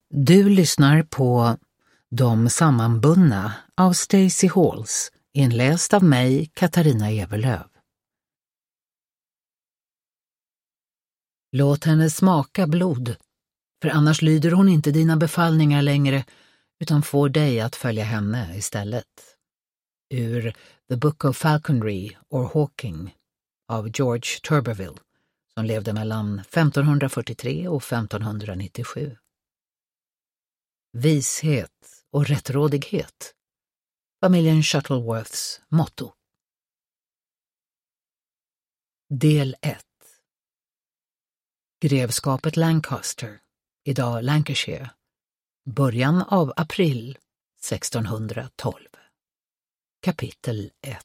Du lyssnar på De sammanbundna av Stacey Halls, inläst av mig, Katarina Evelöv. Låt henne smaka blod, för annars lyder hon inte dina befallningar längre utan får dig att följa henne istället. Ur The Book of Falconry or Hawking av George Turberville, som levde mellan 1543 och 1597. Vishet och rättrådighet, familjen Shuttleworths motto. Del 1. Grevskapet Lancaster, idag Lancashire, början av april 1612. Kapitel 1.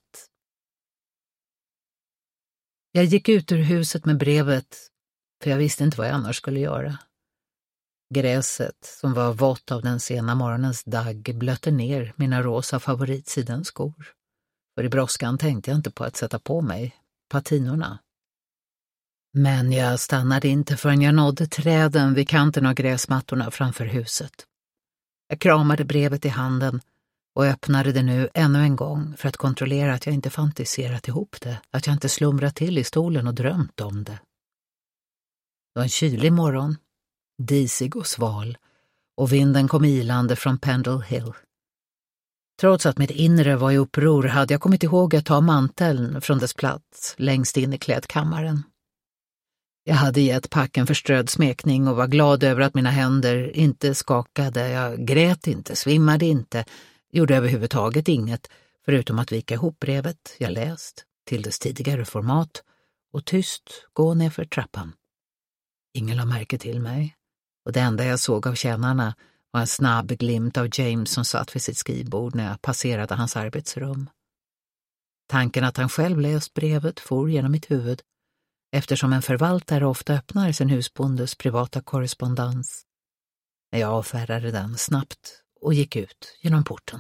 Jag gick ut ur huset med brevet, för jag visste inte vad jag annars skulle göra. Gräset, som var vått av den sena morgonens dagg, blötte ner mina rosa favoritsidenskor. För i brådskan tänkte jag inte på att sätta på mig patinorna. Men jag stannade inte förrän jag nådde träden vid kanten av gräsmattorna framför huset. Jag kramade brevet i handen och öppnade det nu ännu en gång för att kontrollera att jag inte fantiserat ihop det, att jag inte slumrat till i stolen och drömt om det. Det var en kylig morgon, disig och sval, och vinden kom ilande från Pendle Hill. Trots att mitt inre var i uppror hade jag kommit ihåg att ta manteln från dess plats längst in i klädkammaren. Jag hade gett packen förströdd smekning och var glad över att mina händer inte skakade. Jag grät inte, svimmade inte, gjorde överhuvudtaget inget förutom att vika ihop brevet jag läst till dess tidigare format och tyst gå ner för trappan. Ingen la märke till mig, och det enda jag såg av tjänarna var en snabb glimt av James som satt vid sitt skrivbord när jag passerade hans arbetsrum. Tanken att han själv läst brevet for genom mitt huvud, eftersom en förvaltare ofta öppnar sin husbondes privata korrespondens. Jag avfärdade den snabbt och gick ut genom porten.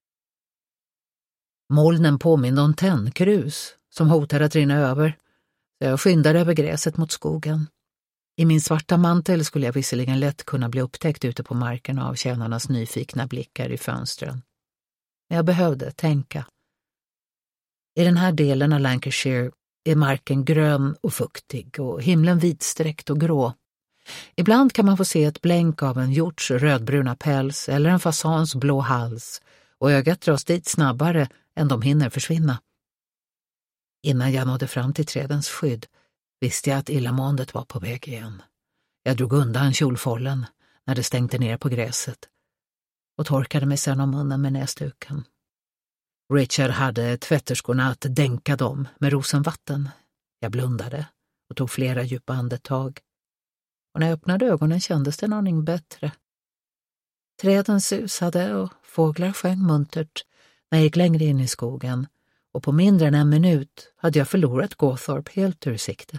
Molnen påminner om tändkrus som hotade att rinna över, så jag skyndade över gräset mot skogen. I min svarta mantel skulle jag visserligen lätt kunna bli upptäckt ute på marken av tjänarnas nyfikna blickar i fönstren. Men jag behövde tänka. I den här delen av Lancashire är marken grön och fuktig och himlen vitsträckt och grå. Ibland kan man få se ett blänk av en hjorts rödbruna päls eller en fasans blå hals, och ögat dras dit snabbare än de hinner försvinna. Innan jag nådde fram till trädens skydd visste jag att illamåendet var på väg igen. Jag drog undan kjolfållen när det stänkte ner på gräset och torkade mig sedan om munnen med näsduken. Richard hade tvätterskorna att dänka dem med rosenvatten. Jag blundade och tog flera djupa andetag. Och när jag öppnade ögonen kändes det en aning bättre. Träden susade och fåglar sjöng muntert när jag gick längre in i skogen, och på mindre än en minut hade jag förlorat Gawthorpe helt ur sikte.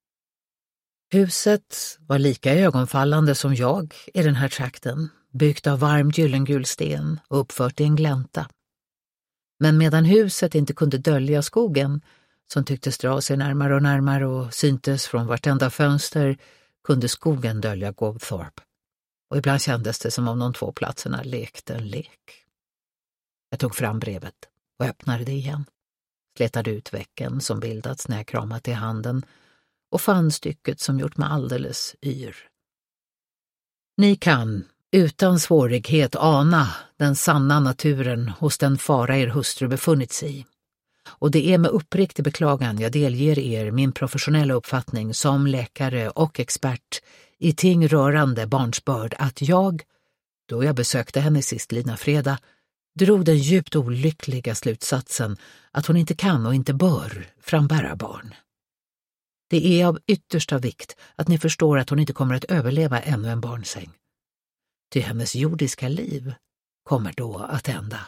Huset var lika ögonfallande som jag i den här trakten, byggt av varm gyllengul sten och uppfört i en glänta. Men medan huset inte kunde dölja skogen, som tycktes dra sig närmare och närmare och syntes från vartenda fönster, kunde skogen dölja Gawthorpe. Och ibland kändes det som om de två platserna lekte en lek. Jag tog fram brevet och öppnade det igen. Sletade ut vecken som bildats när jag kramat i handen och fann stycket som gjort mig alldeles yr. Ni kan utan svårighet ana den sanna naturen hos den fara er hustru befunnit sig i. Och det är med uppriktig beklagan jag delger er min professionella uppfattning som läkare och expert i ting rörande barnsbörd att jag, då jag besökte henne sistlidna fredag, drog den djupt olyckliga slutsatsen att hon inte kan och inte bör frambära barn. Det är av yttersta vikt att ni förstår att hon inte kommer att överleva ännu en barnsäng. Ty hennes jordiska liv kommer då att ända.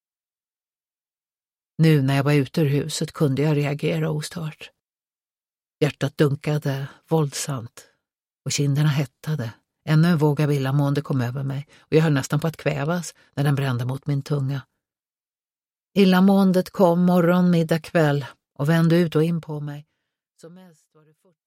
Nu när jag var ute ur huset kunde jag reagera ostört. Hjärtat dunkade våldsamt och kinderna hettade. Ännu en våg av illamående kom över mig och jag höll nästan på att kvävas när den brände mot min tunga. Illamåendet kom morgon, middag, kväll och vände ut och in på mig. Som mest var det 40